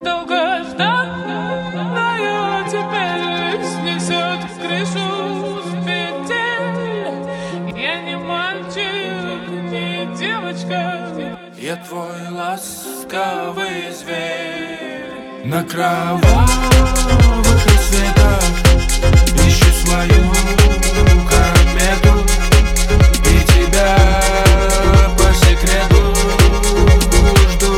Долгожданная теперь снесет крышу с петель. Я не мальчик, не девочка, я твой ласковый зверь. На кровавых рассветах ищу свою комету и тебя по секрету жду.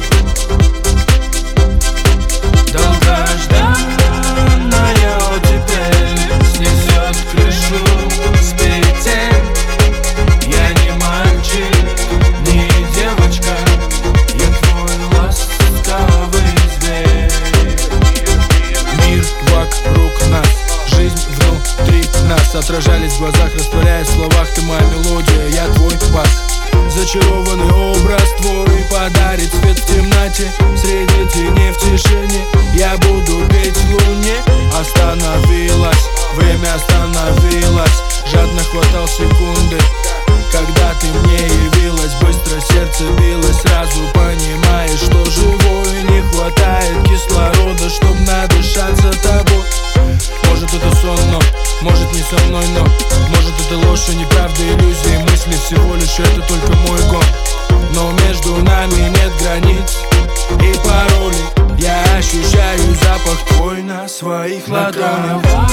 Долгожданная теперь снесет крышу с петель. Я не мальчик, не девочка, я твой ласковый зверь. Мир вокруг нас, жизнь внутри нас, отражались в глазах, растворяясь в словах. Ты моя мелодия, я твой бас. Зачарованный образ твой подарит свет в темноте. Среди теней в тишине я буду петь в луне. Остановилось, время остановилось. Жадно хватал секунды, когда ты мне явилась. Быстро сердце билось, сразу понимаешь, что живой. Не хватает кислорода, чтоб надышаться тобой. Может это сон, но может не со мной, но может это ложь и неправда, иллюзии, мысли. Всего лишь это только мой гон. Но между нами нет границ и паролей. Я ощущаю запах твой на своих ладонях.